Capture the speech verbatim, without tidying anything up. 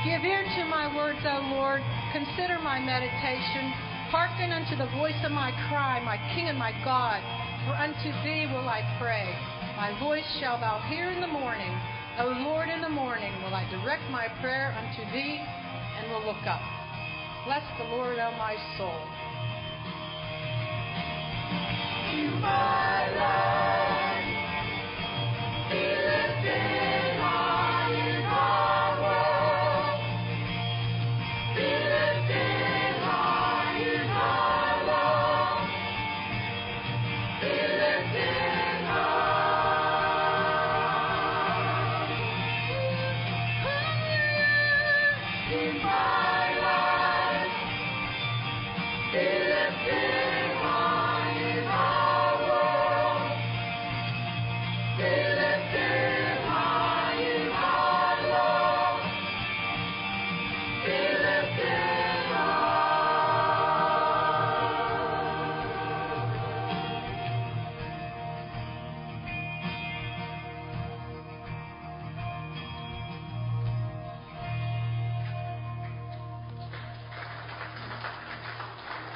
Give ear to my words, O Lord. Consider my meditation. Hearken unto the voice of my cry, my King and my God. For unto thee will I pray. My voice shall thou hear in the morning. O Lord, in the morning will I direct my prayer unto thee and will look up. Bless the Lord, O my soul. You, my life.